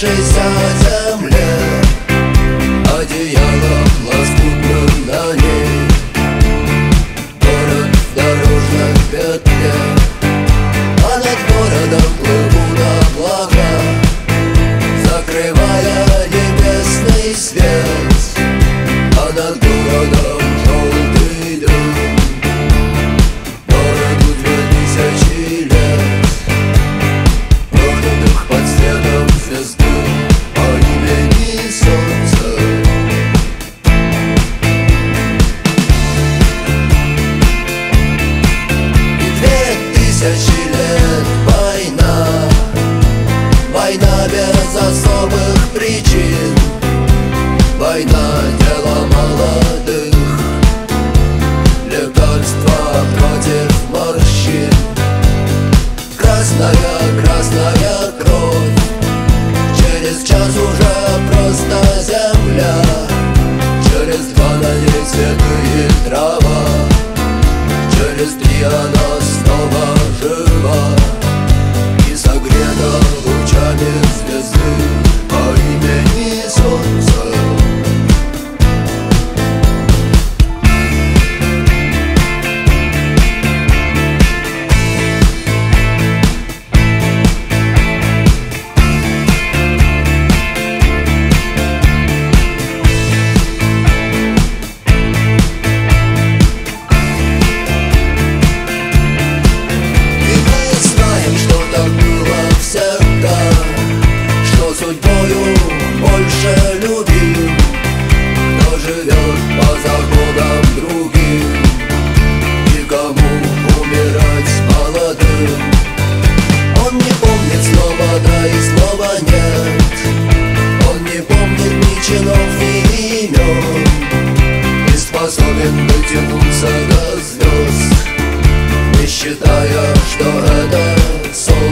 разложившейся земле, одеялом лоскутным на ней. Город в дорожной петле, а над городом плывут облака, закрывая небесный свет, а над городом желтый дым. Городу 2000 лет, прожитых под светом звезды по имени Солнце. И 2000 лет война, война без особых причин, война дело молодых, лекарства против морщин. Красная, красная кровь, через час уже просто земля, через 2 на ней цветы и трава, через 3 она снова жива и согрета лучами звезды по имени Солнце. Судьбою больше любим, кто живет по законам другим, и кому умирать молодым. Он не помнит слова да и слова нет, он не помнит ни чинов, ни имен, и способен дотянуться до звезд, не считая, что это сон.